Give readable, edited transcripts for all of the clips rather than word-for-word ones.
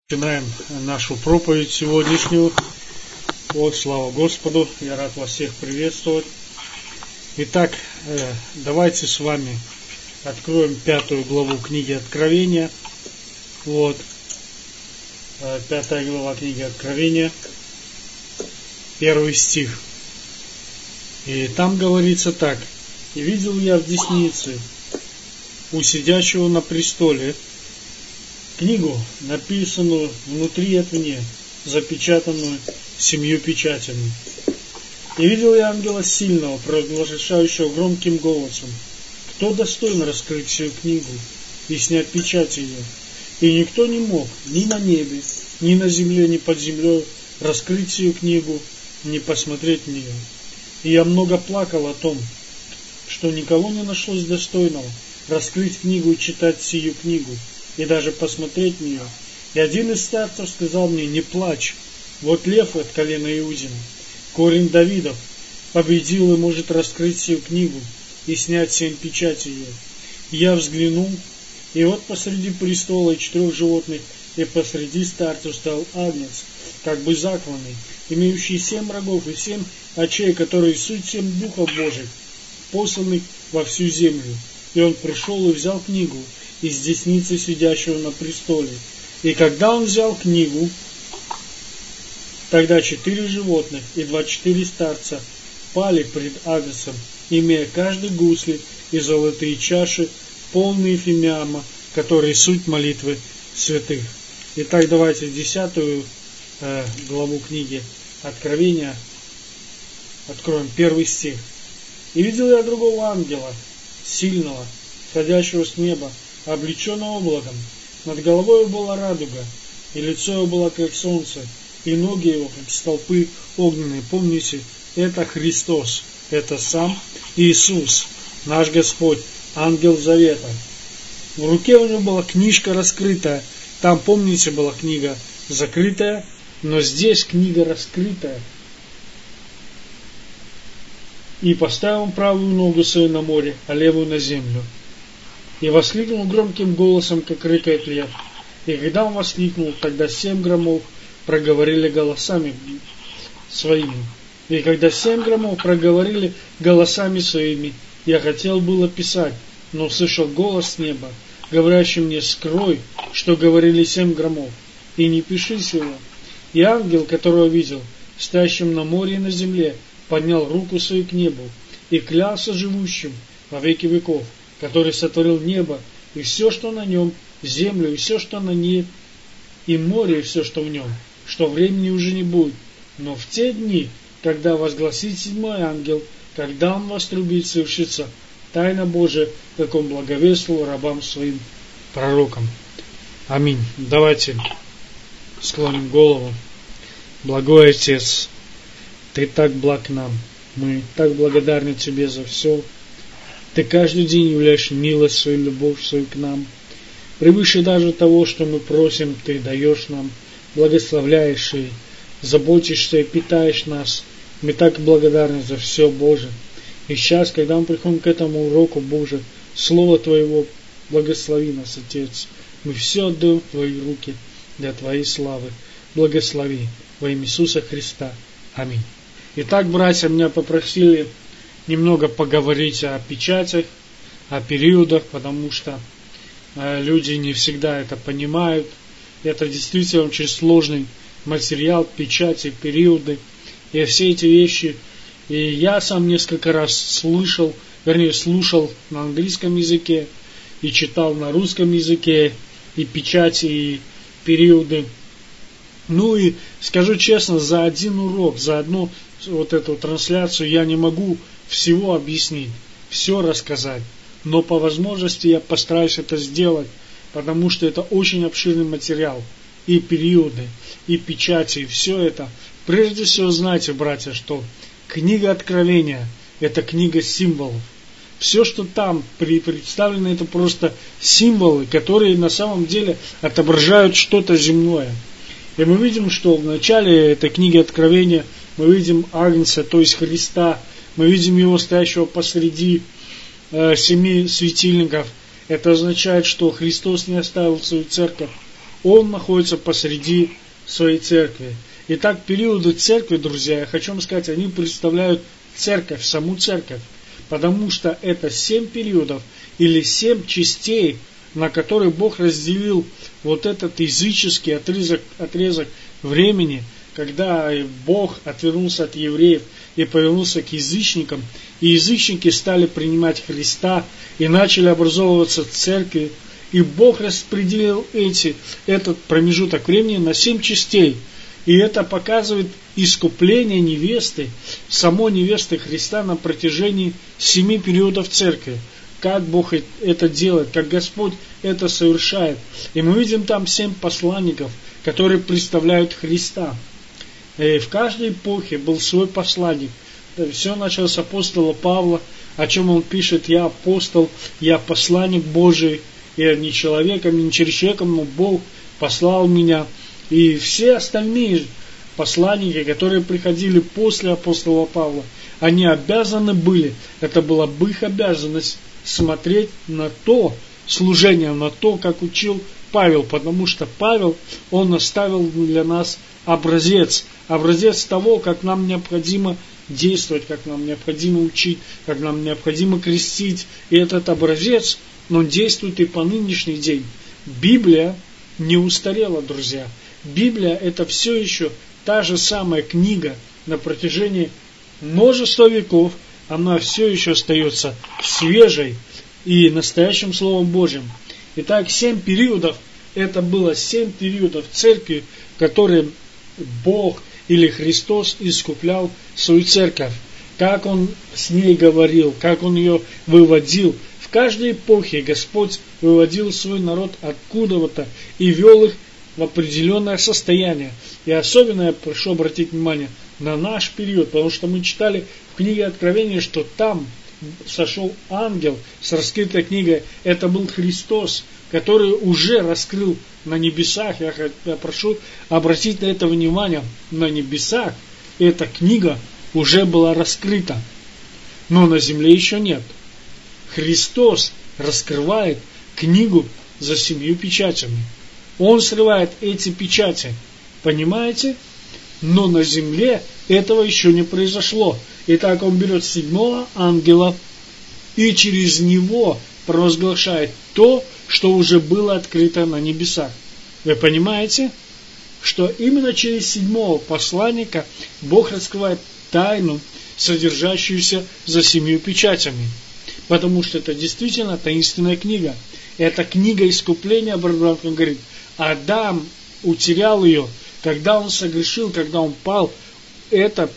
Начинаем нашу проповедь сегодняшнюю. Слава Господу, я рад вас всех приветствовать. Итак, давайте с вами откроем 5 главу книги Откровения. 5 глава книги Откровения, 1 стих. И там говорится так: «И видел я в деснице у сидящего на престоле книгу, написанную внутри и вне, запечатанную 7 печатями. И видел я ангела сильного, провозглашающего громким голосом: кто достоин раскрыть всю книгу и снять печать ее? И никто не мог ни на небе, ни на земле, ни под землей раскрыть сию книгу, ни посмотреть в нее. И я много плакал о том, что никого не нашлось достойного раскрыть книгу и читать сию книгу, и даже посмотреть в нее. И один из старцев сказал мне: не плачь, вот лев от колена Иудина, корень Давидов, победил и может раскрыть сию книгу и снять 7 печатей ее. И я взглянул, и вот посреди престола и 4 животных, и посреди старцев стал агнец, как бы закланный, имеющий 7 рогов и 7 очей, которые суть 7 духов Божьих, посланных во всю землю. И он пришел и взял книгу из десницы сидящего на престоле. И когда он взял книгу, тогда 4 животных и 24 старца пали пред агнцем, имея каждый гусли и золотые чаши, полные фимиама, которые суть молитвы святых. Итак, давайте 10 главу книги Откровения откроем, 1 стих. «И видел я другого ангела, сильного, сходящего с неба, облеченного облаком. Над головой его была радуга, и лицо его было как солнце, и ноги его как столпы огненные». Помните, это Христос, это сам Иисус, наш Господь, ангел завета. В руке у него была книжка раскрытая. Там, помните, была книга закрытая, но здесь книга раскрытая. «И поставил он правую ногу свою на море, а левую на землю. И воскликнул громким голосом, как рыкает лев. И когда он воскликнул, тогда 7 громов проговорили голосами своими. И когда 7 громов проговорили голосами своими, я хотел было писать, но услышал голос с неба, говорящий мне: скрой, что говорили 7 громов, и не пиши сего. И ангел, которого видел, стоящим на море и на земле, поднял руку свою к небу и клялся живущим во веки веков, который сотворил небо и все, что на нем, землю и все, что на ней, и море и все, что в нем, что времени уже не будет. Но в те дни, когда возгласит 7-й ангел, когда он вострубит, совершится тайна Божия, как он благовествовал рабам своим пророкам». Аминь. Давайте склоним голову. Благой Отец, Ты так благ нам, мы так благодарны Тебе за все. Ты каждый день являешь милость свою, любовь свою к нам. Превыше даже того, что мы просим, Ты даешь нам, благословляешь и заботишься и питаешь нас. Мы так благодарны за все, Боже. И сейчас, когда мы приходим к этому уроку, Боже, Слово Твоего, благослови нас, Отец. Мы все отдаем в Твои руки для Твоей славы. Благослови во имя Иисуса Христа. Аминь. Итак, братья, меня попросили немного поговорить о печатях, о периодах, потому что люди не всегда это понимают. Это действительно очень сложный материал, печати, периоды и все эти вещи. И я сам несколько раз слушал на английском языке и читал на русском языке и печати, и периоды. Ну и скажу честно, за один урок, за одну вот эту трансляцию я не могу всего объяснить, все рассказать. Но по возможности я постараюсь это сделать, потому что это очень обширный материал. И периоды, и печати, и все это. Прежде всего, знайте, братья, что книга Откровения – это книга символов. Все, что там представлено, это просто символы, которые на самом деле отображают что-то земное. И мы видим, что в начале этой книги Откровения мы видим Агнца, то есть Христа. Мы видим Его стоящего посреди 7 светильников. Это означает, что Христос не оставил свою церковь. Он находится посреди своей церкви. Итак, периоды церкви, друзья, я хочу вам сказать, они представляют церковь, саму церковь. Потому что это 7 периодов или 7 частей, на которые Бог разделил вот этот языческий отрезок времени, когда Бог отвернулся от евреев и повернулся к язычникам, и язычники стали принимать Христа, и начали образовываться церкви, и Бог распределил этот промежуток времени на 7 частей. И это показывает искупление невесты, самой невесты Христа на протяжении 7 периодов церкви. Как Бог это делает, как Господь это совершает. И мы видим там 7 посланников, которые представляют Христа. И в каждой эпохе был свой посланник. Все началось с апостола Павла, о чем он пишет: «Я апостол, я посланник Божий, я не человеком, не через человеком, но Бог послал меня». И все остальные посланники, которые приходили после апостола Павла, они обязаны были, это была бы их обязанность, смотреть на то служение, на то, как учил Павел, потому что Павел, он оставил для нас образец того, как нам необходимо действовать, как нам необходимо учить, как нам необходимо крестить. И этот образец, он действует и по нынешний день. Библия не устарела, друзья. Библия — это все еще та же самая книга на протяжении множества веков. Она все еще остается свежей и настоящим Словом Божьим. Итак, 7 периодов, это было 7 периодов церкви, которые Бог или Христос искуплял свою церковь. Как Он с ней говорил, как Он ее выводил. В каждой эпохе Господь выводил свой народ откуда-то и вел их в определенное состояние. И особенно я прошу обратить внимание на наш период, потому что мы читали в книге Откровения, что там сошел ангел с раскрытой книгой. Это был Христос, который уже раскрыл на небесах. Я прошу обратить на это внимание. На небесах эта книга уже была раскрыта, но на земле еще нет. Христос раскрывает книгу за 7 печатями. Он срывает эти печати. Понимаете? Но на земле этого еще не произошло. Итак, он берет 7-го ангела и через него провозглашает то, что уже было открыто на небесах. Вы понимаете, что именно через 7-го посланника Бог раскрывает тайну, содержащуюся за 7 печатями. Потому что это действительно таинственная книга. Это книга искупления, Братбрам говорит. Адам утерял ее, когда он согрешил, когда он пал. Это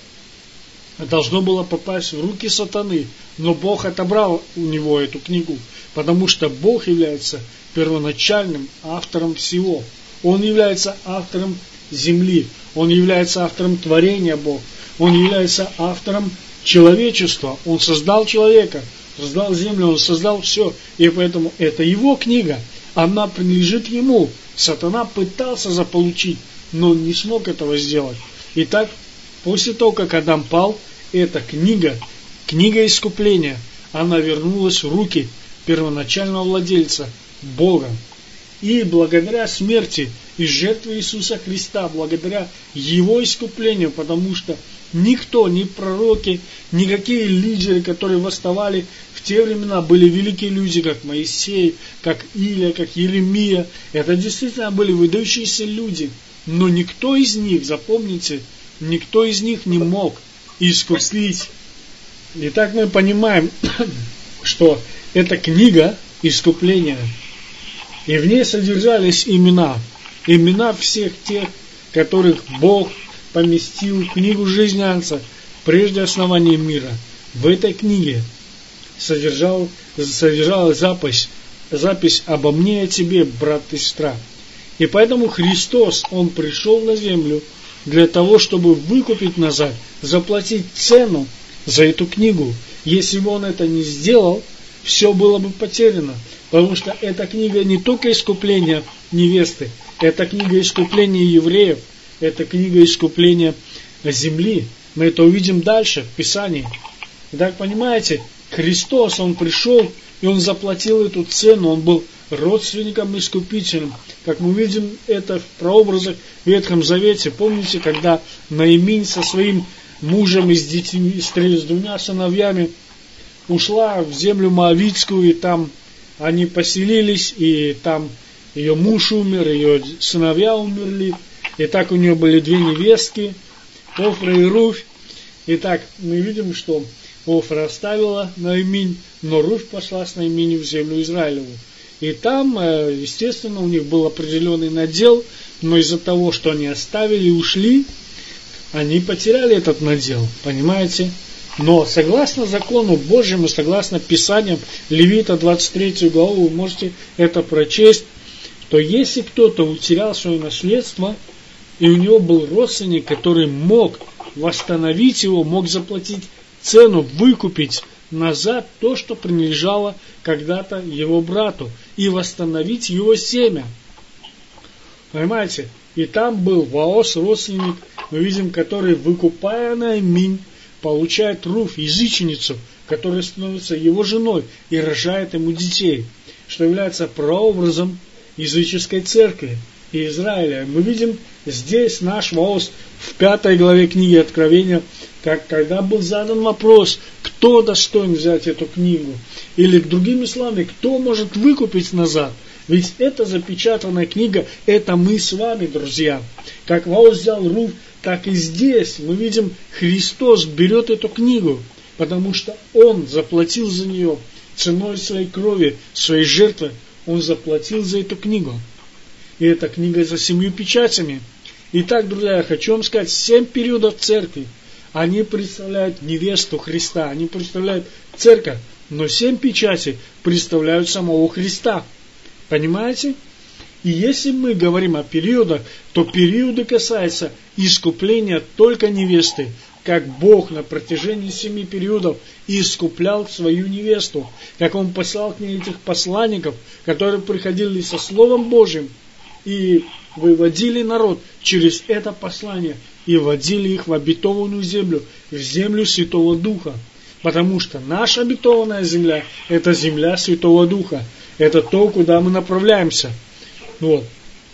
должно было попасть в руки сатаны. Но Бог отобрал у него эту книгу, потому что Бог является первоначальным автором всего. Он является автором земли. Он является автором творения Бога. Он является автором человечества. Он создал человека, создал землю, он создал все. И поэтому это его книга. Она принадлежит ему. Сатана пытался заполучить, но он не смог этого сделать. Итак, после того, как Адам пал, эта книга искупления, она вернулась в руки первоначального владельца, Бога. И благодаря смерти и жертве Иисуса Христа, благодаря Его искуплению, потому что никто, ни пророки, никакие лидеры, которые восставали в те времена, были великие люди, как Моисей, как Илия, как Еремия. Это действительно были выдающиеся люди. Но никто из них, запомните, никто из них не мог искупить. Итак, мы понимаем, что это книга искупления. И в ней содержались имена всех тех, которых Бог поместил в книгу жизни Агнца прежде основания мира. В этой книге содержалась запись обо мне и о тебе, брат и сестра. И поэтому Христос, Он пришел на землю для того, чтобы выкупить назад, заплатить цену за эту книгу. Если бы Он это не сделал, все было бы потеряно. Потому что эта книга не только искупления невесты, это книга искупления евреев, это книга искупления земли. Мы это увидим дальше в Писании. Итак, понимаете, Христос, Он пришел, и Он заплатил эту цену, Он был родственником искупительным. Как мы видим это в прообразах в Ветхом Завете. Помните, когда Наиминь со своим мужем и с детьми, с двумя сыновьями ушла в землю Моавитскую, и там они поселились, и там ее муж умер, ее сыновья умерли, и так у нее были две невестки, Офра и Руфь. И так мы видим, что Офра оставила Наиминь, но Руфь пошла с Наиминью в землю Израилеву. И там, естественно, у них был определенный надел, но из-за того, что они оставили и ушли, они потеряли этот надел, понимаете? Но согласно закону Божьему, согласно Писаниям, Левита 23 главу, вы можете это прочесть, то если кто-то утерял свое наследство, и у него был родственник, который мог восстановить его, мог заплатить цену, выкупить назад то, что принадлежало когда-то его брату, и восстановить его семя. Понимаете? И там был Ваос, родственник, мы видим, который, выкупая Наиминь, получает Руфь, языченицу, которая становится его женой и рожает ему детей, что является прообразом языческой церкви и Израиля. Мы видим здесь наш Ваос в 5 главе книги Откровения, когда был задан вопрос, кто достоин взять эту книгу, или другими словами, кто может выкупить назад. Ведь это запечатанная книга, это мы с вами, друзья. Как Ваос взял Руфь, так и здесь мы видим, Христос берет эту книгу, потому что Он заплатил за нее ценой своей крови, своей жертвы. Он заплатил за эту книгу. И эта книга за 7 печатями. Итак, друзья, я хочу вам сказать, 7 периодов церкви, они представляют невесту Христа, они представляют церковь, но 7 печатей представляют самого Христа. Понимаете? И если мы говорим о периодах, то периоды касаются искупления только невесты, как Бог на протяжении 7 периодов искуплял свою невесту, как Он послал к ней этих посланников, которые приходили со Словом Божьим и выводили народ через это послание и вводили их в обетованную землю, в землю Святого Духа. Потому что наша обетованная земля – это земля Святого Духа. Это то, куда мы направляемся. Вот.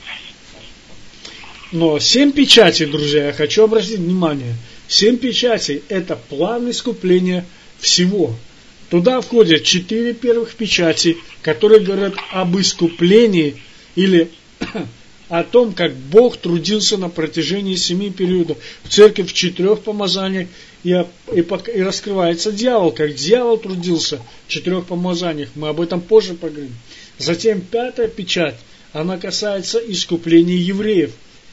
Но 7 печатей, друзья, я хочу обратить внимание. 7 печатей – это план искупления всего. Туда входят 4 первых печати, которые говорят об искуплении или о том, как Бог трудился на протяжении 7 периодов. В церкви в 4 помазаниях и раскрывается дьявол, как дьявол трудился в 4 помазаниях. Мы об этом позже поговорим. Затем 5 печать, она касается искупления евреев.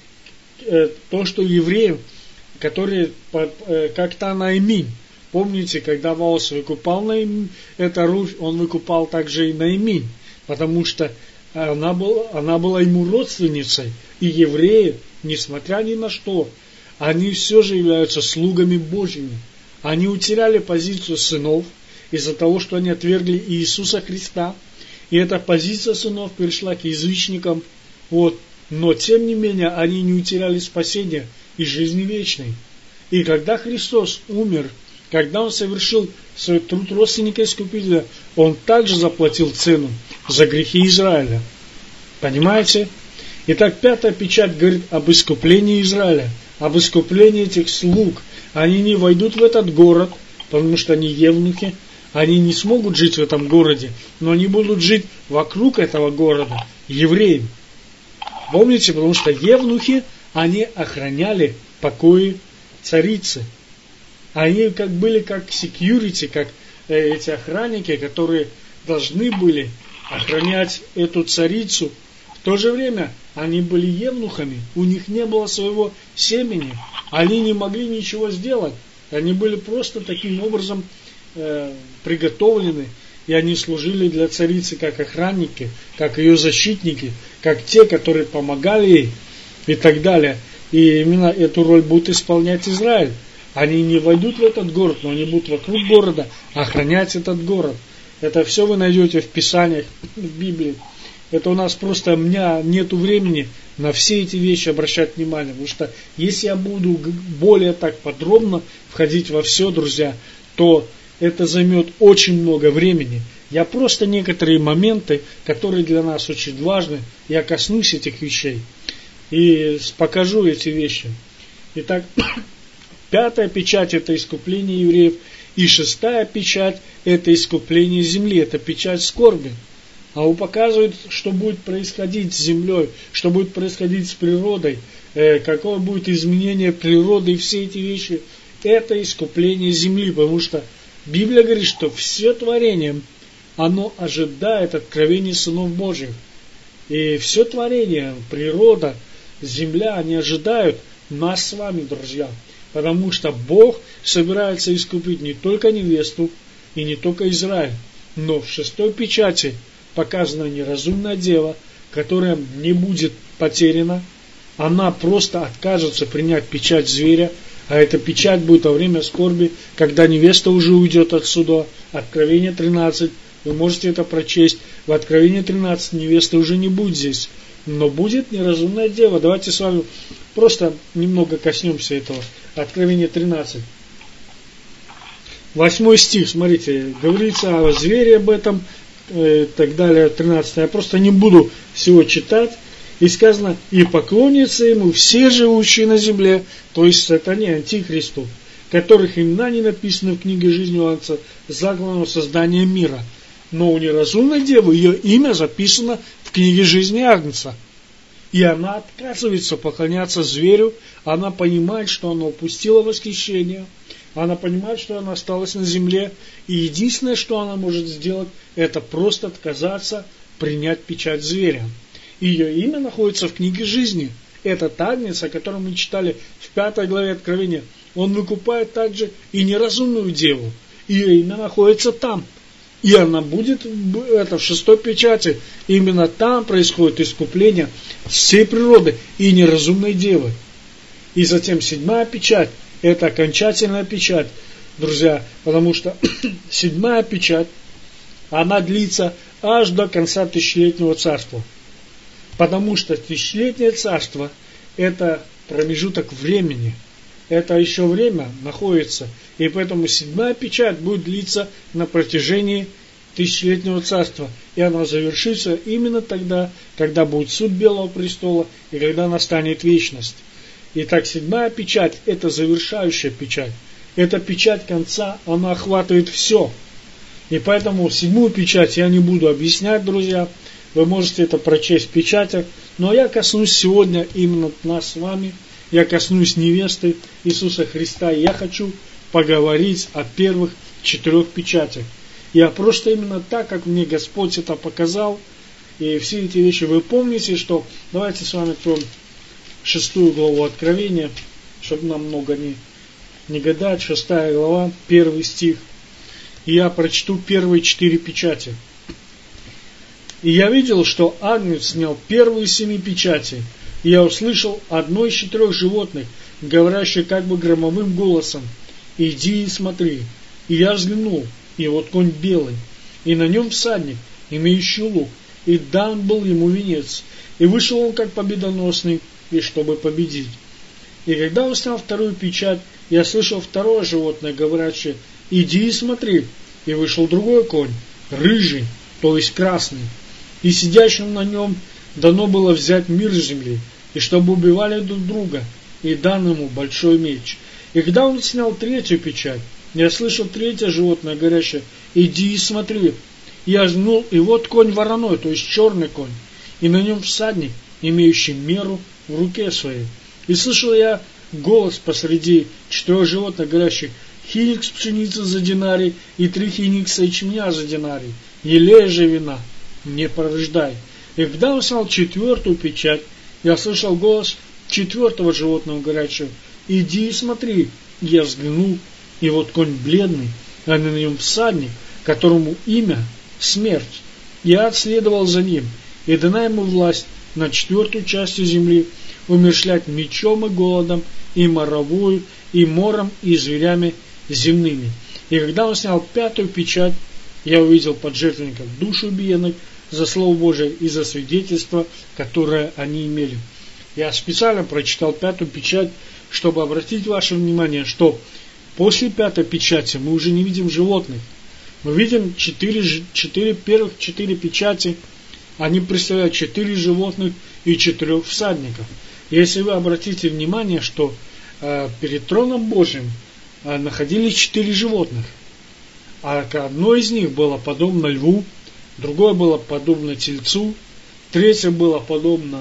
То, что евреев, которые как-то Наиминь. Помните, когда Ваос выкупал Наиминь, это Руфь, он выкупал также и Наиминь, потому что она была ему родственницей. И евреи, несмотря ни на что, они все же являются слугами Божьими. Они утеряли позицию сынов из-за того, что они отвергли Иисуса Христа. И эта позиция сынов перешла к язычникам. Вот. Но, тем не менее, они не утеряли спасения и жизни вечной. И когда Христос умер, когда Он совершил свой труд родственника-искупителя, Он также заплатил цену за грехи Израиля. Понимаете? Итак, 5 печать говорит об искуплении Израиля, об искуплении этих слуг. Они не войдут в этот город, потому что они евнухи, они не смогут жить в этом городе, но они будут жить вокруг этого города, евреи. Помните, потому что евнухи, они охраняли покои царицы. Они были как security, как эти охранники, которые должны были охранять эту царицу. В то же время они были евнухами, у них не было своего семени, они не могли ничего сделать. Они были просто таким образом приготовлены, и они служили для царицы как охранники, как ее защитники, как те, которые помогали ей и так далее. И именно эту роль будет исполнять Израиль. Они не войдут в этот город, но они будут вокруг города охранять этот город. Это все вы найдете в Писаниях, в Библии. Это у нас просто, у меня нету времени на все эти вещи обращать внимание. Потому что если я буду более так подробно входить во все, друзья, то это займет очень много времени. Я просто некоторые моменты, которые для нас очень важны, я коснусь этих вещей и покажу эти вещи. Итак, 5-я печать – это искупление евреев, и 6-я печать – это искупление земли, это печать скорби. А он показывает, что будет происходить с землей, что будет происходить с природой, какое будет изменение природы и все эти вещи. Это искупление земли, потому что Библия говорит, что все творение, оно ожидает откровения сынов Божьих. И все творение, природа, земля, они ожидают нас с вами, друзья. Потому что Бог собирается искупить не только невесту и не только Израиль, но в 6-й печати показана неразумная дева, которая не будет потеряна. Она просто откажется принять печать зверя, а эта печать будет во время скорби, когда невеста уже уйдет отсюда. Откровение 13, вы можете это прочесть. В Откровении 13 невеста уже не будет здесь, но будет неразумная дева. Давайте с вами просто немного коснемся этого. Откровение 13. 8 стих, смотрите, говорится о звере об этом, и так далее, 13. Я просто не буду всего читать. И сказано, и поклонятся ему все живущие на земле, то есть сатане, антихристу, которых имена не написаны в книге жизни у Агнца, закланного создания мира. Но у неразумной девы ее имя записано в книге жизни Агнца. И она отказывается поклоняться зверю, она понимает, что она упустила восхищение, она понимает, что она осталась на земле, и единственное, что она может сделать, это просто отказаться принять печать зверя. Ее имя находится в книге жизни. Этот Агнец, о котором мы читали в 5 главе Откровения, он выкупает также и неразумную деву. Ее имя находится там. И она будет в 6-й печати. Именно там происходит искупление всей природы и неразумной девы. И затем 7-я печать – это окончательная печать, друзья, потому что 7-я печать, она длится аж до конца тысячелетнего царства. Потому что тысячелетнее царство – это промежуток времени. Это еще время находится. И поэтому 7-я печать будет длиться на протяжении тысячелетнего царства. И она завершится именно тогда, когда будет суд Белого престола и когда настанет вечность. Итак, 7-я печать – это завершающая печать. Это печать конца, она охватывает все. И поэтому 7-ю печать я не буду объяснять, друзья. Вы можете это прочесть в печатях. Но я коснусь сегодня именно нас с вами. Я коснусь невесты Иисуса Христа. И я хочу поговорить о первых 4 печатях. Я просто именно так, как мне Господь это показал. И все эти вещи вы помните, что... Давайте с вами откроем 6 главу Откровения, чтобы нам много не гадать. 6 глава, 1 стих. И я прочту первые 4 печати. И я видел, что Агнец снял первые 7 печатей. И я услышал одно из 4 животных, говорящее как бы громовым голосом: «Иди и смотри». И я взглянул, и вот конь белый, и на нем всадник, имеющий лук, и дан был ему венец. И вышел он как победоносный, и чтобы победить. И когда он снял 2 печать, я слышал 2 животное, говорящее: «Иди и смотри». И вышел другой конь, рыжий, то есть красный. И сидящим на нем дано было взять мир с земли, и чтобы убивали друг друга, и дан ему большой меч. И когда он снял 3 печать, я слышал 3 животное, говорящее: «Иди и смотри». И я взглянул, и вот конь вороной, то есть черный конь, и на нем всадник, имеющий меру в руке своей. И слышал я голос посреди 4 животных, говорящих: «Хиникс пшеницы за динарий, и 3 хиникса ячменя за динарий, елея же вина не порождай». И когда он снял 4 печать, я слышал голос 4 животного, говорящего: «Иди и смотри». И я взглянул, и вот конь бледный, а на нем всадник, которому имя смерть. Я отследовал за ним, и дана ему власть над 4 частью земли, умерщвлять мечом и голодом, и моровую, и мором, и зверями земными. И когда он снял 5 печать, я увидел под жертвенником душ убиенных за Слово Божие и за свидетельство, которое они имели. Я специально прочитал 5 печать, чтобы обратить ваше внимание, что после 5 печати мы уже не видим животных. Мы видим первых 4 печати, они представляют 4 животных и 4 всадников. Если вы обратите внимание, что перед троном Божьим находились 4 животных, а одно из них было подобно льву, другое было подобно тельцу, третье было подобно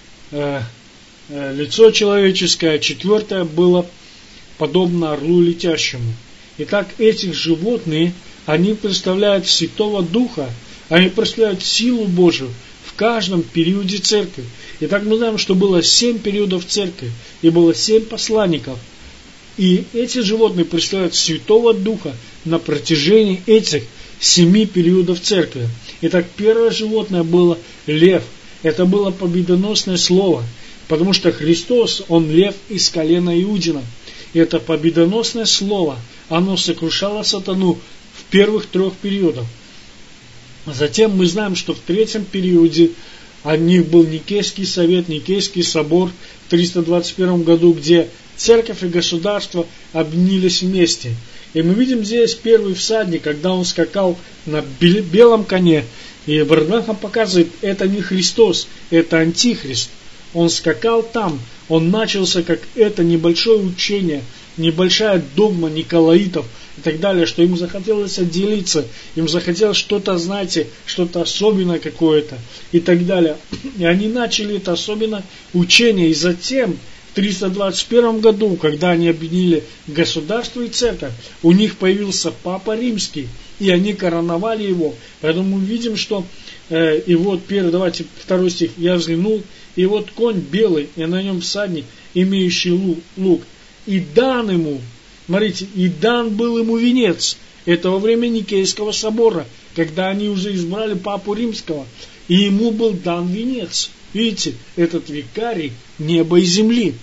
лицо человеческое, а четвертое было подобно орлу летящему. Итак, этих животных, они представляют Святого Духа, они представляют силу Божию в каждом периоде церкви. Итак, мы знаем, что было 7 периодов церкви, и было 7 посланников. И эти животные представляют Святого Духа на протяжении этих 7 периодов церкви. Итак, первое животное было лев. Это было победоносное слово, потому что Христос, Он лев из колена Иудина. И это победоносное слово, оно сокрушало сатану в первых 3 периодах. Затем мы знаем, что в 3 периоде у них был Никейский совет, Никейский собор в 321 году, где церковь и государство объединились вместе. И мы видим здесь первый всадник, когда он скакал на белом коне. И Бранхам показывает, это не Христос, это Антихрист. Он скакал там, он начался как это небольшое учение, небольшая догма Николаитов и так далее, что им захотелось отделиться, им захотелось что-то, знаете, что-то особенное какое-то и так далее. И они начали это особенное учение, и затем в 321 году, когда они объединили государство и церковь, у них появился Папа Римский, и они короновали его. Поэтому мы видим, что и вот давайте 2 стих, я взглянул, и вот конь белый, и на нем всадник, имеющий лук. И дан ему, смотрите, и дан был ему венец. Это во время Никейского собора, когда они уже избрали Папу Римского, и ему был дан венец. Видите, этот викарий неба и земли.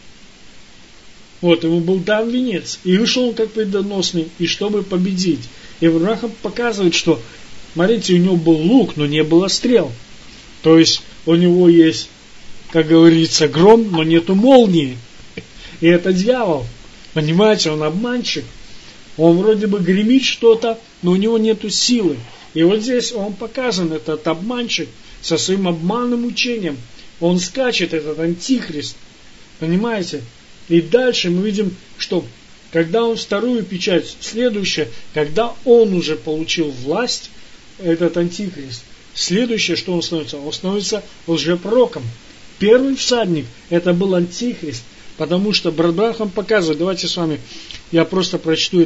Вот, ему был дан венец. И вышел он как победоносный, и чтобы победить. И Авраам показывает, что, смотрите, у него был лук, но не было стрел. То есть, у него есть, как говорится, гром, но нету молнии. И это дьявол. Понимаете, он обманщик. Он вроде бы гремит что-то, но у него нету силы. И вот здесь он показан, этот обманщик, со своим обманным учением. Он скачет, этот антихрист. Понимаете? И дальше мы видим, что когда он вторую печать, следующее, когда он уже получил власть, этот антихрист, следующее, что он становится? Он становится лжепророком. Первый всадник, это был антихрист, потому что Бранхам показывает, давайте с вами, я просто прочту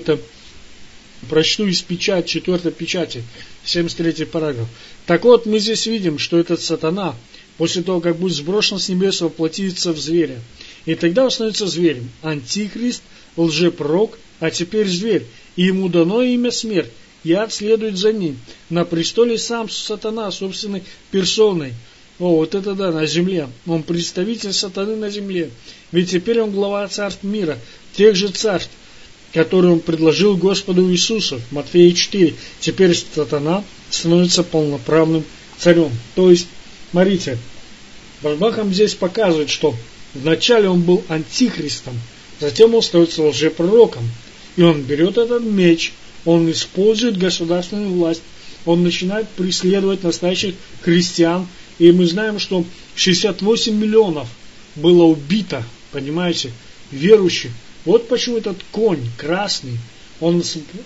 из печати, 4 печати, 73 параграф. Так вот, мы здесь видим, что этот сатана, после того, как будет сброшен с небес, воплотится в зверя. И тогда он становится зверем. Антихрист, лжепророк, а теперь зверь. И ему дано имя смерть. И ад следует за ним. На престоле сам сатана собственной персоной. О, вот это да, на земле. Он представитель сатаны на земле. Ведь теперь он глава царств мира, тех же царств, которые он предложил Господу Иисусу. Матфея 4. Теперь сатана становится полноправным царем. То есть, смотрите, Бранхам здесь показывает, что вначале он был антихристом, затем он становится лжепророком. И он берет этот меч, он использует государственную власть, он начинает преследовать настоящих христиан. И мы знаем, что 68 миллионов было убито, понимаете, верующих. Вот почему этот конь красный, он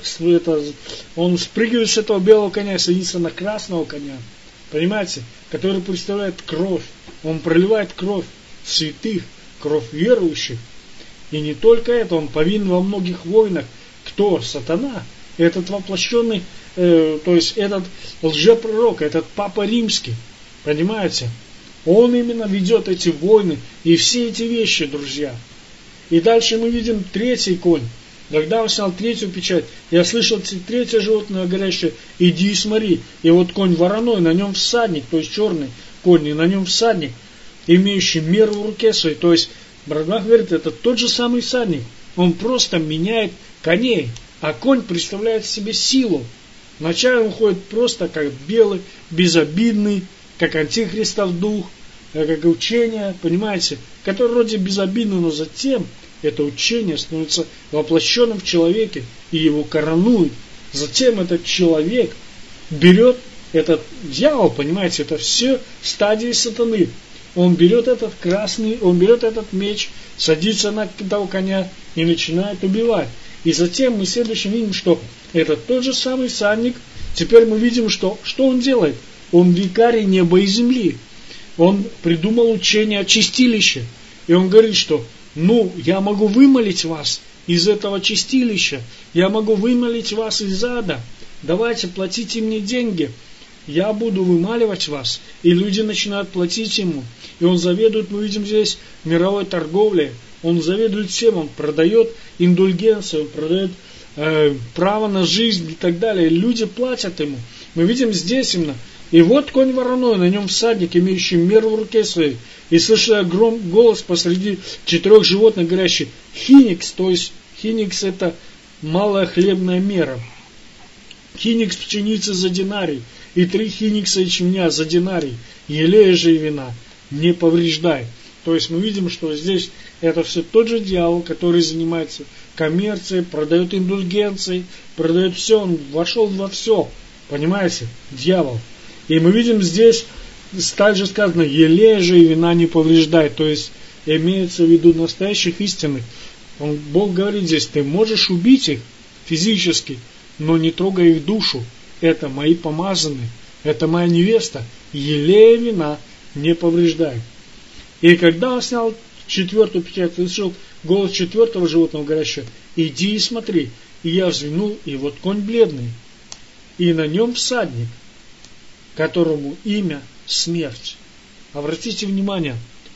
спрыгивает с этого белого коня и садится на красного коня, понимаете, который представляет кровь. Он проливает кровь святых, кровь верующих. И не только это, он повинен во многих войнах. Кто? Сатана. Этот воплощенный, то есть этот лжепророк, этот Папа Римский. Понимаете? Он именно ведет эти войны и все эти вещи, друзья. И дальше мы видим 3-й конь. Когда он снял 3-ю печать, я слышал 3-е животное говорящее: иди и смотри. И вот конь вороной, на нем всадник, то есть черный конь, и на нем всадник, имеющий меру в руке своей. То есть, Бранхам говорит, это тот же самый всадник. Он просто меняет коней, а конь представляет в себе силу. Вначале он ходит просто как белый, безобидный, как антихристов дух, как учение, понимаете, который вроде безобидный, но затем это учение становится воплощенным в человеке и его коронует. Затем этот человек берет, этот дьявол, понимаете, это все стадии сатаны. Он берет этот красный, он берет этот меч, садится на того коня и начинает убивать. И затем мы следующим видим, что это тот же самый всадник. Теперь мы видим, что он делает. Он викарий неба и земли. Он придумал учение о чистилище. И он говорит, что я могу вымолить вас из этого чистилища. Я могу вымолить вас из ада. Давайте, платите мне деньги. Я буду вымаливать вас. И люди начинают платить ему. И он заведует, мы видим здесь, мировой торговлей. Он заведует всем, он продает индульгенцию, он продает право на жизнь и так далее. И люди платят ему. Мы видим здесь именно. И вот конь вороной, на нем всадник, имеющий меру в руке своей. И слышал голос посреди 4 животных, говорящий хиникс, то есть хиникс это малая хлебная мера. Хиникс пшеницы за динарий, и 3 хиникса ячменя за динарий, елея же и вина, не повреждай. То есть мы видим, что здесь это все тот же дьявол, который занимается коммерцией, продает индульгенции, продает все, он вошел во все. Понимаете? Дьявол. И мы видим здесь, также сказано, елея же и вина не повреждай. То есть имеется в виду настоящих истинных. Бог говорит здесь, ты можешь убить их физически, но не трогай их душу. Это мои помазанные, это моя невеста. Елея вина не повреждай. И когда он снял 4-ю печать, слышал голос 4-го животного, говорящего, иди и смотри. И я взглянул, и вот конь бледный, и на нем всадник, которому имя смерть. Обратите внимание,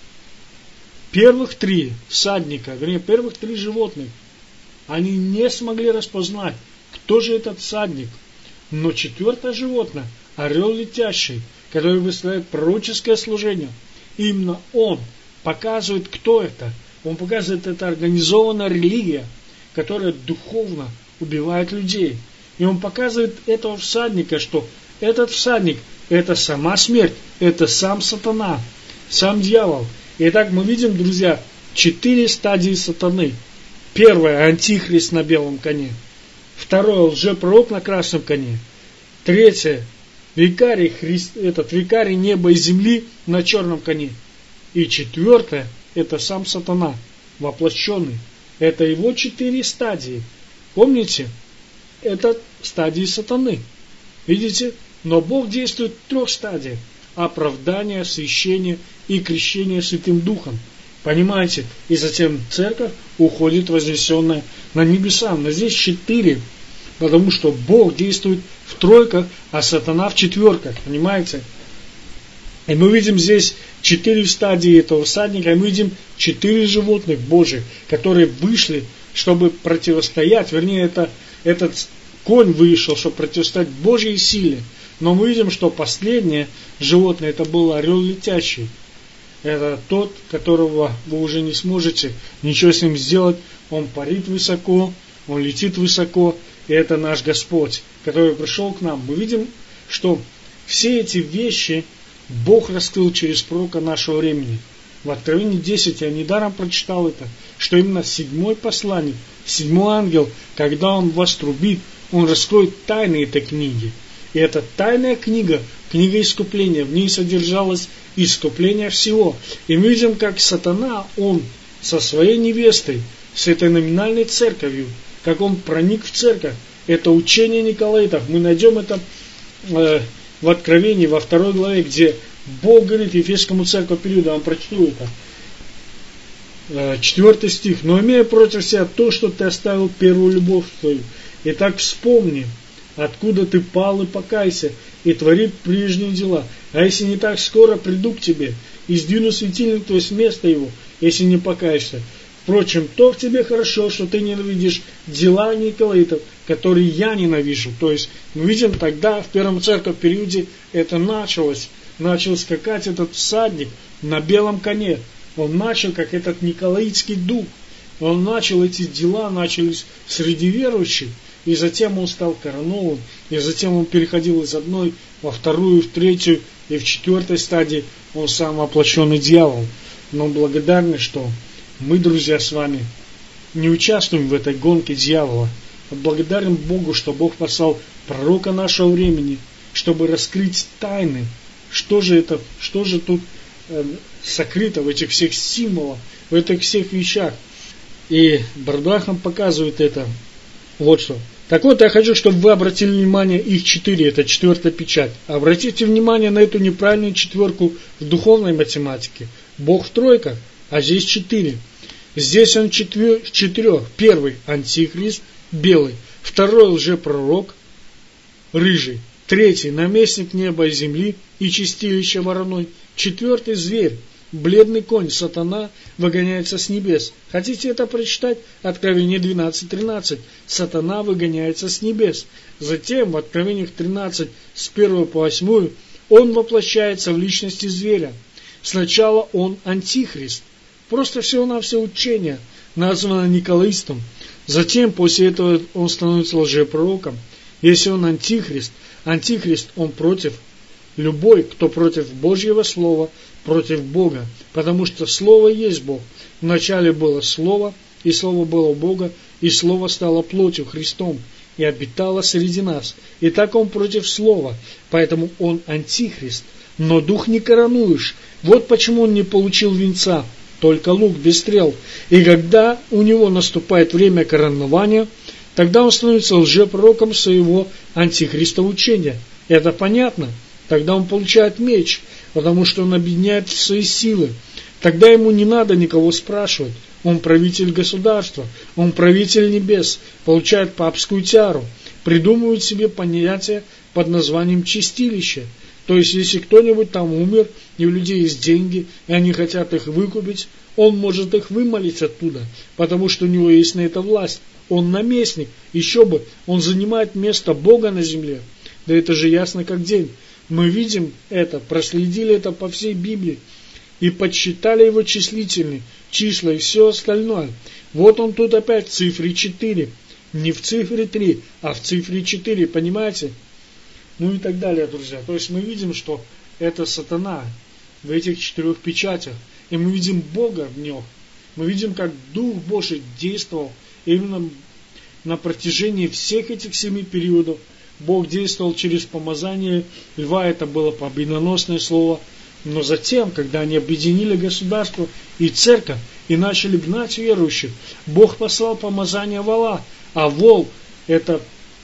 первых 3 всадника, вернее, первых 3 животных, они не смогли распознать, кто же этот всадник. Но 4-е животное, орел летящий, который выставляет пророческое служение, именно он показывает, кто это. Он показывает, это организованная религия, которая духовно убивает людей. И он показывает этого всадника, что этот всадник – это сама смерть, это сам сатана, сам дьявол. Итак, мы видим, друзья, 4 стадии сатаны. Первое – антихрист на белом коне. Второе – лжепророк на красном коне. Третье – викарий неба и земли на черном коне. И 4 – это сам сатана, воплощенный. Это его 4 стадии. Помните? Это стадии сатаны. Видите? Но Бог действует в 3 стадиях. Оправдание, освящение и крещение Святым Духом. Понимаете? И затем церковь уходит вознесенная на небеса. Но здесь 4. Потому что Бог действует в 3, а сатана в 4. Понимаете? И мы видим здесь 4 стадии этого всадника. И мы видим 4 животных Божьих, которые вышли, чтобы противостоять. Вернее, этот конь вышел, чтобы противостоять Божьей силе. Но мы видим, что последнее животное, это был орел летящий. Это тот, которого вы уже не сможете ничего с ним сделать. Он парит высоко, он летит высоко. И это наш Господь, который пришел к нам. Мы видим, что все эти вещи Бог раскрыл через пророка нашего времени. В Откровении 10 я недаром прочитал это, что именно 7-й посланник, 7-й ангел, когда он вострубит, он раскроет тайны этой книги. И эта тайная книга, книга искупления, в ней содержалось искупление всего. И мы видим, как сатана, он со своей невестой, с этой номинальной церковью, как он проник в церковь. Это учение Николаитов. Мы найдем это в Откровении, во 2 главе, где Бог говорит Ефесскому церкви периода, я вам прочту это. 4 стих. «Но имея против себя то, что ты оставил первую любовь твою, итак вспомни, откуда ты пал, и покайся, и твори прежние дела. А если не так, скоро приду к тебе, и сдвину светильник твой с места его, если не покаешься. Впрочем, то в тебе хорошо, что ты ненавидишь дела Николаитов, которые я ненавижу». То есть, мы видим, тогда в первом церковном периоде это началось. Начал скакать этот всадник на белом коне. Он начал, как этот николаитский дух. Он начал эти дела, начались среди верующих. И затем он стал коронован. И затем он переходил из одной во вторую, в третью и в 4 стадии. Он сам воплощенный дьявол. Но благодарны, что мы, друзья, с вами не участвуем в этой гонке дьявола, благодарен Богу, что Бог послал пророка нашего времени, чтобы раскрыть тайны. Что же тут сокрыто в этих всех символах, в этих всех вещах. И Бардах нам показывает это. Вот что. Так вот, я хочу, чтобы вы обратили внимание, их 4, это 4-я печать. Обратите внимание на эту неправильную четверку в духовной математике. Бог в тройках, а здесь 4. Здесь он 4. Первый антихрист, белый. Второй лжепророк, рыжий. Третий наместник неба и земли и чистилище вороной. Четвертый зверь, бледный конь, сатана, выгоняется с небес. Хотите это прочитать? Откровение 12:13. Сатана выгоняется с небес. Затем в Откровениях 13 с 1 по 8 он воплощается в личности зверя. Сначала он антихрист. Просто всего-навсего учение, названо николаистом. Затем после этого он становится лжепророком. Если он антихрист, он против. Любой, кто против Божьего Слова, против Бога, потому что Слово есть Бог. Вначале было Слово, и Слово было у Бога, и Слово стало плотью, Христом, и обитало среди нас. И так он против Слова, поэтому он антихрист. Но дух не коронуешь. Вот почему он не получил венца, только лук без стрел. И когда у него наступает время коронования, тогда он становится лжепророком своего антихриста учения. Это понятно? Тогда он получает меч, потому что он объединяет свои силы. Тогда ему не надо никого спрашивать. Он правитель государства, он правитель небес, получает папскую тиару, придумывает себе понятие под названием чистилище. То есть, если кто-нибудь там умер, и у людей есть деньги, и они хотят их выкупить, он может их вымолить оттуда, потому что у него есть на это власть. Он наместник, еще бы, он занимает место Бога на земле. Да это же ясно как день. Мы видим это, проследили это по всей Библии и подсчитали его числительные числа и все остальное. Вот он тут опять в цифре 4. Не в цифре 3, а в цифре 4, понимаете? Ну и так далее, друзья. То есть мы видим, что это сатана в этих 4 печатях. И мы видим Бога в нем. Мы видим, как Дух Божий действовал именно на протяжении всех этих 7 периодов. Бог действовал через помазание льва, это было победоносное слово. Но затем, когда они объединили государство и церковь, и начали гнать верующих, Бог послал помазание вола. А вол – это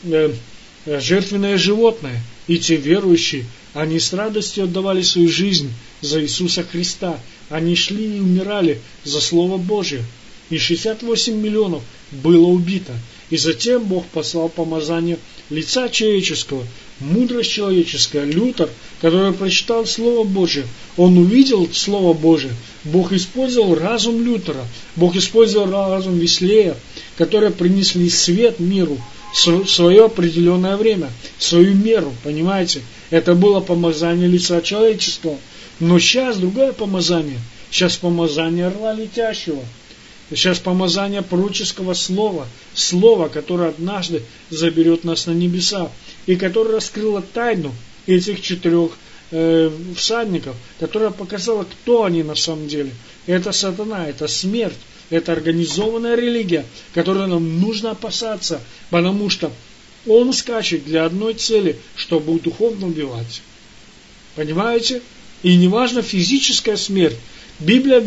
жертвенное животное. И те верующие, они с радостью отдавали свою жизнь за Иисуса Христа. Они шли и умирали за Слово Божие. И 68 миллионов было убито. И затем Бог послал помазание лица человеческого, мудрость человеческая, Лютер, который прочитал Слово Божие. Он увидел Слово Божие. Бог использовал разум Лютера, Бог использовал разум Веслея, которые принесли свет миру в свое определенное время, в свою меру, понимаете? Это было помазание лица человеческого. Но сейчас другое помазание. Сейчас помазание орла летящего. Сейчас помазание пророческого слова, слова, которое однажды заберет нас на небеса, и которое раскрыло тайну этих 4 всадников, которая показала, кто они на самом деле. Это сатана, это смерть, это организованная религия, которой нам нужно опасаться, потому что он скачет для одной цели, чтобы духовно убивать. Понимаете? И не важно физическая смерть. Библия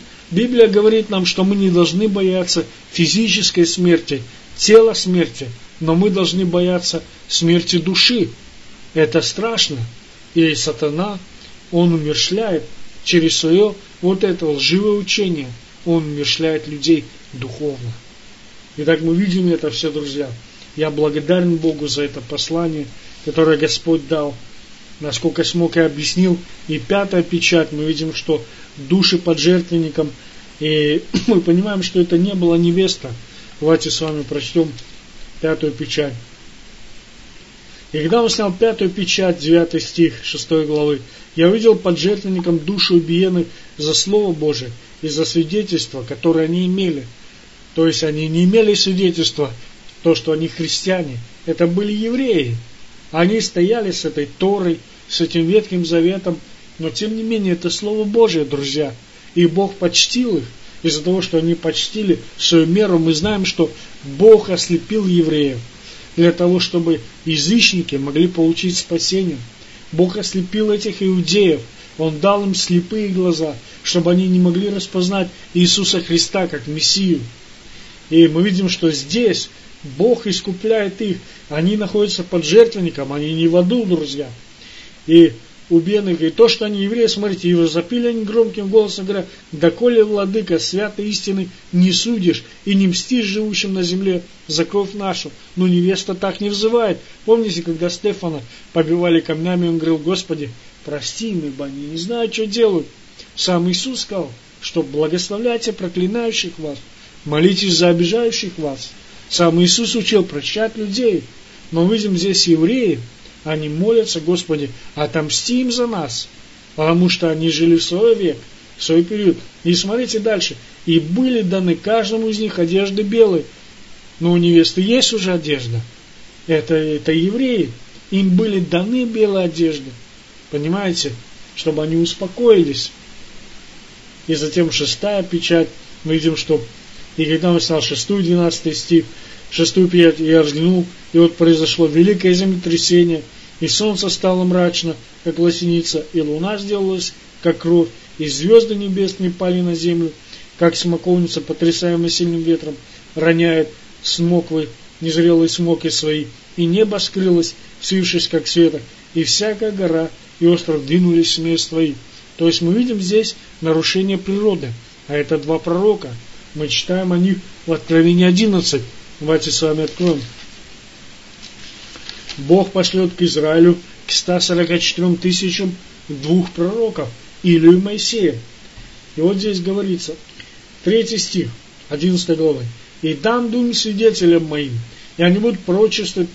говорит нам, что мы не должны бояться физической смерти, тела смерти, но мы должны бояться смерти души. Это страшно. И сатана, он умерщвляет через свое вот это лживое учение, он умерщвляет людей духовно. Итак, мы видим это все, друзья. Я благодарен Богу за это послание, которое Господь дал. Насколько смог, я объяснил. И 5-я печать, мы видим, что души под жертвенником. И мы понимаем, что это не была невеста. Давайте с вами прочтем 5-ю печать. И когда он снял 5-ю печать, 9 стих 6 главы, я увидел под жертвенником души убиенных за Слово Божие и за свидетельство, которое они имели. То есть они не имели свидетельства, то, что они христиане. Это были евреи. Они стояли с этой Торой, с этим Ветхим Заветом, но тем не менее это Слово Божие, друзья. И Бог почтил их. из-за того, что они почтили свою меру, мы знаем, что Бог ослепил евреев для того, чтобы язычники могли получить спасение. Бог ослепил этих иудеев. Он дал им слепые глаза, чтобы они не могли распознать Иисуса Христа как Мессию. И мы видим, что здесь Бог искупляет их. Они находятся под жертвенником, они не в аду, друзья. И убиенных, и то, что они евреи, смотрите, и возопили они громким голосом, говоря: «Доколе, владыка, святой истины не судишь и не мстишь живущим на земле за кровь нашу». Но невеста так не взывает. Помните, когда Стефана побивали камнями, он говорил: «Господи, прости им, ибо они не знают, что делают». Сам Иисус сказал, что благословляйте проклинающих вас, молитесь за обижающих вас. Сам Иисус учил прощать людей. Но мы видим здесь евреи, они молятся: «Господи, отомсти им за нас», потому что они жили в свой век, в свой период. И смотрите дальше. «И были даны каждому из них одежды белые». Но у невесты есть уже одежда. Это евреи. Им были даны белые одежды. Понимаете? Чтобы они успокоились. И затем 6-я печать. Мы видим, что и когда он снял 6-12 стих, 6-ю печать, я взглянул, и вот произошло великое землетрясение, и солнце стало мрачно, как лосеница, и луна сделалась, как кровь, и звезды небесные пали на землю, как смоковница, потрясаемая сильным ветром, роняет смоквы, незрелые смоки свои, и небо скрылось, свившись как света, и всякая гора и остров двинулись с мест своих. То есть мы видим здесь нарушение природы, а это два пророка. Мы читаем о них в Откровении 11. Давайте с вами откроем. Бог пошлет к Израилю к 144 тысячам 2 пророков, Илию и Моисея. И вот здесь говорится, 3 стих, 11 главы. «И дам дух свидетелям моим, и они будут пророчествовать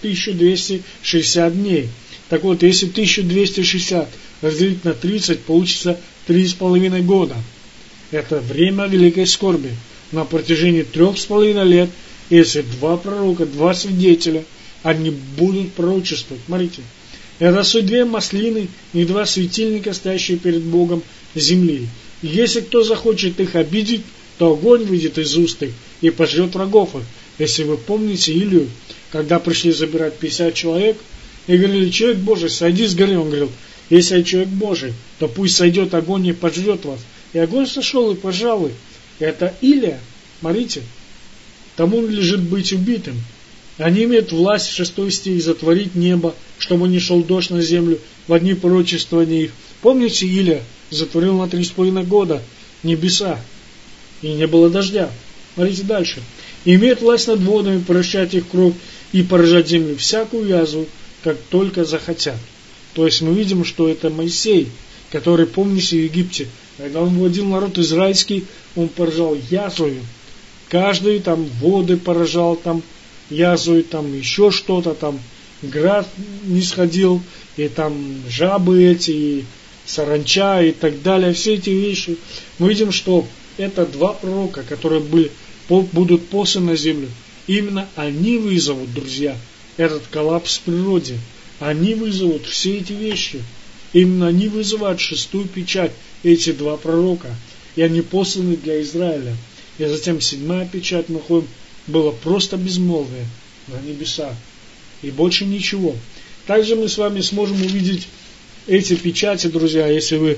1260 дней». Так вот, если 1260 разделить на 30, получится 3,5 года. Это время великой скорби. На протяжении 3,5 лет, если 2 пророка, 2 свидетеля, они будут пророчествовать. Смотрите, это суть 2 маслины и 2 светильника, стоящие перед Богом земли. И если кто захочет их обидеть, то огонь выйдет из уст их и пожрет врагов их. Если вы помните Илью, когда пришли забирать 50 человек, и говорили: «Человек Божий, сойди с горы». Он говорил: «Если я человек Божий, то пусть сойдет огонь и пожрет вас». И огонь сошел и пожрал их. Это Илия, смотрите, тому надлежит быть убитым. Они имеют власть, 6 стих, затворить небо, чтобы не шел дождь на землю в дни пророчествования их. Помните, Илия затворил на 3,5 года небеса, и не было дождя. Смотрите дальше. Имеют власть над водами, прощать их кровь и поражать землю, всякую язву, как только захотят. То есть мы видим, что это Моисей, который, помните, в Египте, когда он вводил народ израильский, он поражал язвою. Каждый там воды поражал, там язвою, там еще что-то, там град не сходил, и там жабы эти, и саранча, и так далее. Все эти вещи. Мы видим, что это 2 пророка, которые будут посланы на землю. Именно они вызовут, друзья, этот коллапс в природе. Они вызовут все эти вещи. Именно они вызывают 6-ю печать, эти 2 пророка. И они посланы для Израиля. И затем 7-я печать, находим, было просто безмолвие на небесах. И больше ничего. Также мы с вами сможем увидеть эти печати, друзья, если вы,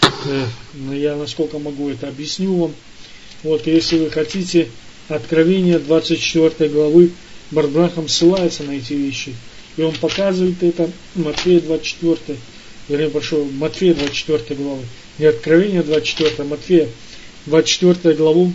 я насколько могу это объясню вам. Вот, если вы хотите, Откровение 24 главы, Барбрахам ссылается на эти вещи. И он показывает это Матфея 24, Матфея 24 главы. Не Откровение 24, Матфея 24 главу.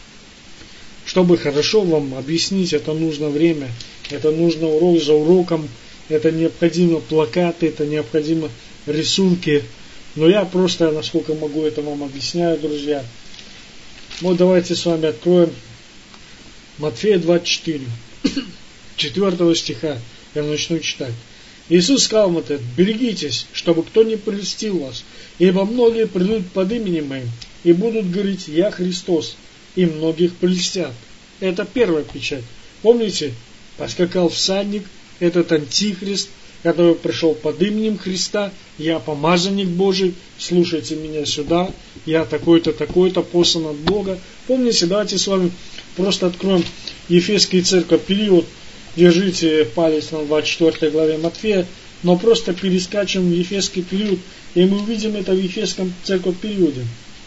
Чтобы хорошо вам объяснить, это нужно время, это нужно урок за уроком, это необходимо плакаты, это необходимо рисунки. Но я просто, насколько могу, это вам объясняю, друзья. Вот давайте с вами откроем Матфея 24, 4 стиха. Я начну читать. Иисус сказал им это: «Берегитесь, чтобы кто не прельстил вас, ибо многие придут под именем моим и будут говорить: Я Христос, и многих прельстят». Это 1-я печать. Помните, поскакал всадник, этот антихрист, который пришел под именем Христа, я помазанник Божий, слушайте меня сюда, я такой-то, такой-то, послан от Бога. Помните, давайте с вами просто откроем Ефесскую церковь, период, держите палец на 24 главе Матфея, но просто перескачем в Ефесский период, и мы увидим это в Ефесском церковь периоде.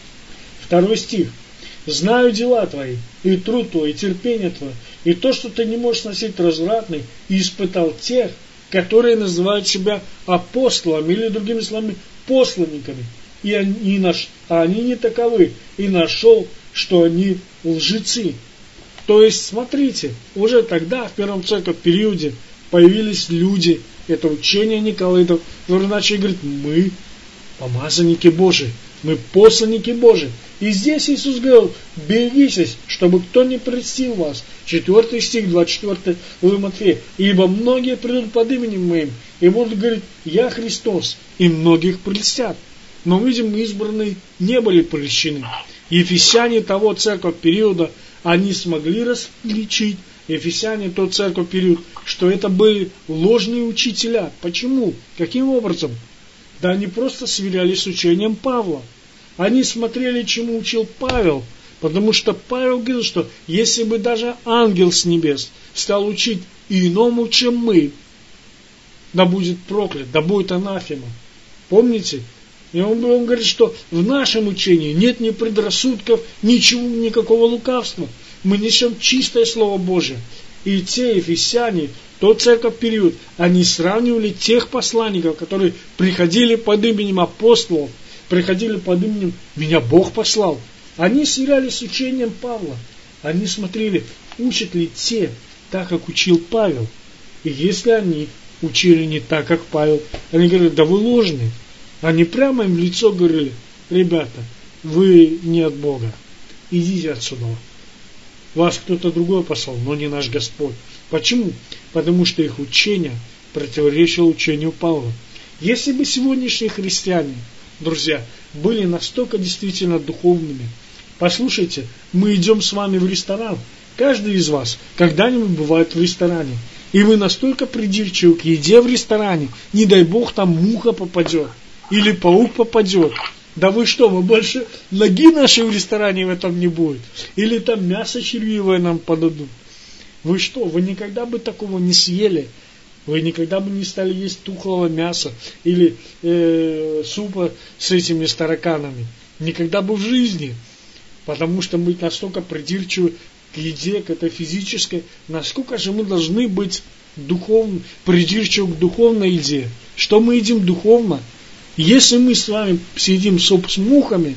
2 стих. «Знаю дела твои, и труд твой, и терпение твое, и то, что ты не можешь носить развратный, и испытал тех, которые называют себя апостолами, или, другими словами, посланниками, они не таковы, и нашел, что они лжецы». То есть, смотрите, уже тогда, в первом церковном периоде, появились люди, это учение Николаитов, которые начали говорить: мы помазанники Божии, мы посланники Божии. И здесь Иисус говорил: берегитесь, чтобы кто не прельстил вас. 4 стих, 24 главы Матфея. Ибо многие придут под именем моим и будут говорить: я Христос, и многих прельстят. Но, видим, избранные не были прельщены. Ефесяне того церковь периода, они смогли различить, Ефесяне тот церковь период, что это были ложные учителя. Почему? Каким образом? Да они просто сверялись с учением Павла. Они смотрели, чему учил Павел, потому что Павел говорил, что если бы даже ангел с небес стал учить иному, чем мы, да будет проклят, да будет анафема. Помните? И он говорит, что в нашем учении нет ни предрассудков, ничего, никакого лукавства. Мы несем чистое Слово Божие. И те ефесяне, тот церковь период, они сравнивали тех посланников, которые приходили под именем апостолов, приходили под именем «Меня Бог послал». Они сверялись с учением Павла. Они смотрели, учат ли те так, как учил Павел. И если они учили не так, как Павел, они говорили: да вы ложные. Они прямо им в лицо говорили: ребята, вы не от Бога, идите отсюда. Вас кто-то другой послал, но не наш Господь. Почему? Потому что их учение противоречило учению Павла. Если бы сегодняшние христиане, друзья, были настолько действительно духовными, послушайте, мы идем с вами в ресторан. Каждый из вас когда-нибудь бывает в ресторане. И вы настолько придирчивы к еде в ресторане, не дай Бог там муха попадет. Или паук попадет. Да вы что, мы больше ноги нашей в ресторане в этом не будет. Или там мясо червивое нам подадут. Вы что, вы никогда бы такого не съели. Вы никогда бы не стали есть тухлого мяса. Или супа с этими тараканами. Никогда бы в жизни. Потому что мы настолько придирчивы к еде, к этой физической. Насколько же мы должны быть придирчивы к духовной еде. Что мы едим духовно? Если мы с вами съедим суп с мухами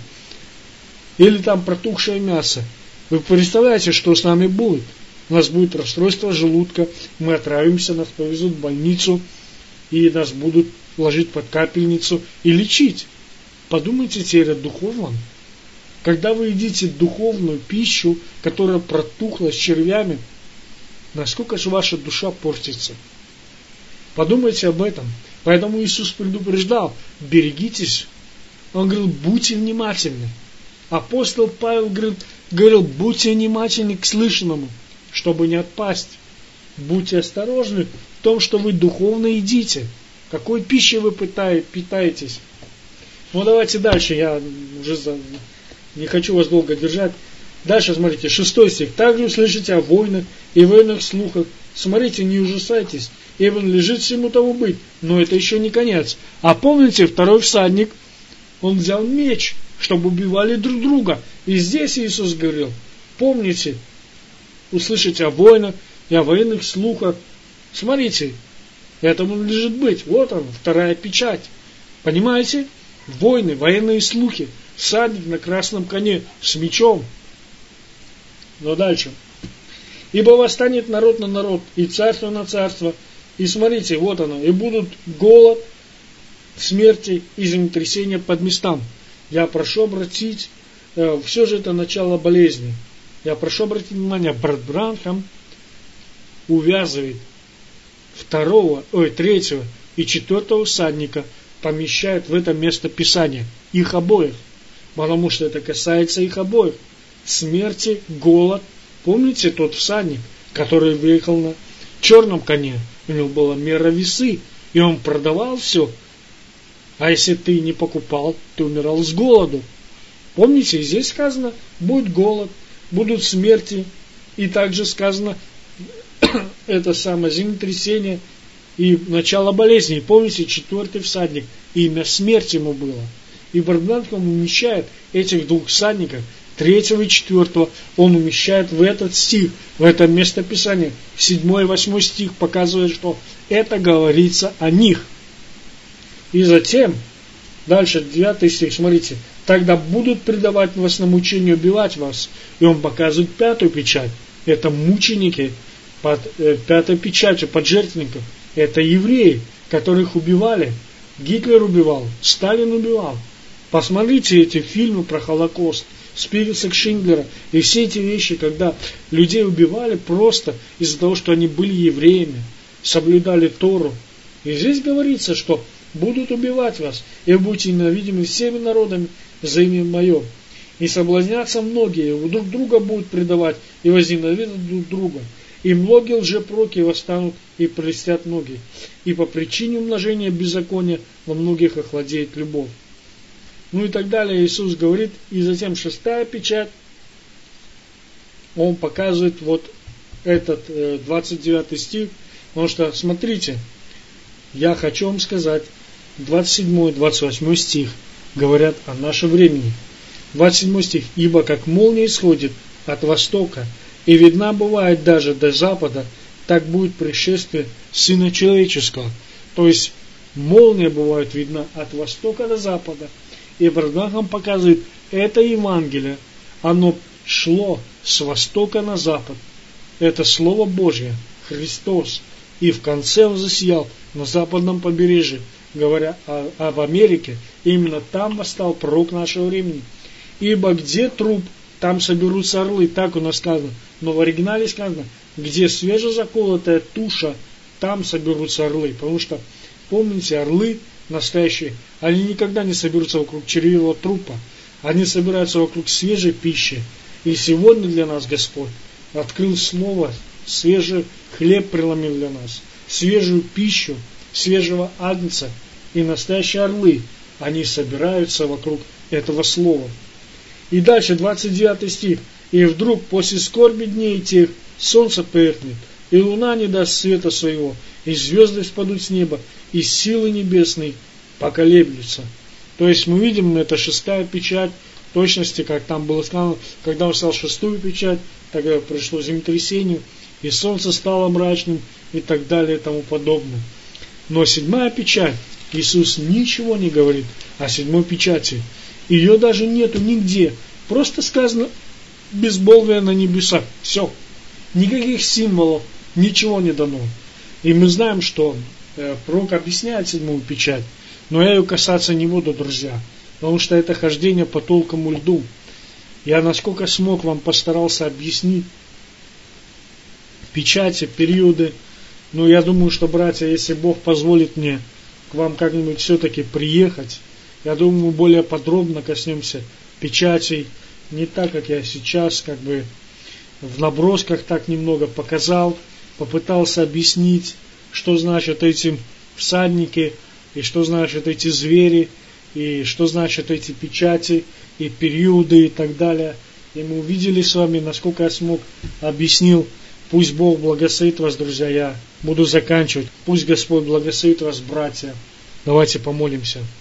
или там протухшее мясо, вы представляете, что с нами будет? У нас будет расстройство желудка, мы отравимся, нас повезут в больницу, и нас будут ложить под капельницу и лечить. Подумайте теперь о духовном. Когда вы едите духовную пищу, которая протухла с червями, насколько же ваша душа портится? Подумайте об этом. Поэтому Иисус предупреждал: берегитесь. Он говорил: будьте внимательны. Апостол Павел говорил: будьте внимательны к слышанному, чтобы не отпасть. Будьте осторожны в том, что вы духовно едите. Какой пищей вы питаетесь. Ну давайте дальше, я уже не хочу вас долго держать. Дальше смотрите, 6 стих. Также услышите о войнах и военных слухах. Смотрите, не ужасайтесь, ибо лежит всему тому быть. Но это еще не конец. А помните, второй всадник, он взял меч, чтобы убивали друг друга. И здесь Иисус говорил: помните, услышите о войнах и о военных слухах. Смотрите, этому лежит быть. Вот он, вторая печать. Понимаете? Войны, военные слухи. Всадник на красном коне с мечом. Но дальше. Ибо восстанет народ на народ, и царство на царство. И смотрите, вот оно. И будут голод, смерти и землетрясения под местам. Я прошу обратить, все же это начало болезни. Я прошу обратить внимание, брат Бранхам увязывает 3 и 4 всадника, помещает в это место Писания. Их обоих. Потому что это касается их обоих. Смерти, голод. Помните тот всадник, который выехал на черном коне? У него была мера весы. И он продавал все. А если ты не покупал, ты умирал с голоду. Помните, здесь сказано, будет голод, будут смерти. И также сказано, это самое землетрясение и начало болезни. Помните, 4-й всадник, имя смерть ему было. И Бардбанк он умещает этих двух всадников, 3-го и 4-го, он умещает в этот стих, в это местописание. 7 и 8 стих показывает, что это говорится о них. И затем, дальше 9 стих, смотрите, тогда будут предавать вас на мучение, убивать вас. И он показывает 5-ю печать. Это мученики под 5-й печатью, под жертвенников. Это евреи, которых убивали. Гитлер убивал, Сталин убивал. Посмотрите эти фильмы про Холокост, список Шиндлера и все эти вещи, когда людей убивали просто из-за того, что они были евреями, соблюдали Тору. И здесь говорится, что будут убивать вас, и вы будете ненавидимы всеми народами за имя Мое. И соблазнятся многие, и друг друга будут предавать, и возненавидят друг друга. И многие лжепророки восстанут, и прельстят многие. И по причине умножения беззакония во многих охладеет любовь. Ну и так далее. Иисус говорит, и затем 6-я печать, Он показывает вот этот 29 стих, потому что, смотрите, я хочу вам сказать, 27-28 стих говорят о нашем времени. 27 стих, ибо как молния исходит от востока, и видна бывает даже до запада, так будет пришествие Сына Человеческого. То есть, молния бывает видна от востока до запада. И Бардбанк показывает, это Евангелие, оно шло с востока на запад. Это Слово Божье, Христос. И в конце он засиял на западном побережье, говоря об Америке. Именно там восстал пророк нашего времени. Ибо где труп, там соберутся орлы. Так у нас сказано. Но в оригинале сказано, где свежезаколотая туша, там соберутся орлы. Потому что, помните, орлы настоящие, они никогда не соберутся вокруг червивого трупа. Они собираются вокруг свежей пищи. И сегодня для нас Господь открыл Слово, свежий хлеб преломил для нас, свежую пищу, свежего агнца. И настоящие орлы, они собираются вокруг этого Слова. И дальше 29 стих. И вдруг после скорби дней тех солнце поверхнет, и луна не даст света своего, и звезды спадут с неба, и силы небесные поколеблются. То есть мы видим, это 6-я печать, в точности, как там было сказано, когда он стал 6-ю печать, тогда пришло землетрясение, и солнце стало мрачным, и так далее, и тому подобное. Но 7-я печать, Иисус ничего не говорит о 7-й печати. Ее даже нету нигде. Просто сказано безмолвие на небесах. Все. Никаких символов, ничего не дано. И мы знаем, что пророк объясняет 7-ю печать, но я ее касаться не буду, друзья, потому что это хождение по толкому льду. Я насколько смог вам постарался объяснить печати, периоды. Но я думаю, что, братья, если Бог позволит мне к вам как-нибудь все-таки приехать, я думаю, мы более подробно коснемся печатей, не так, как я сейчас, как бы в набросках так немного показал, попытался объяснить, что значат эти всадники, и что значат эти звери, и что значат эти печати, и периоды, и так далее. И мы увидели с вами, насколько я смог, объяснил. Пусть Бог благословит вас, друзья, я буду заканчивать. Пусть Господь благословит вас, братья. Давайте помолимся.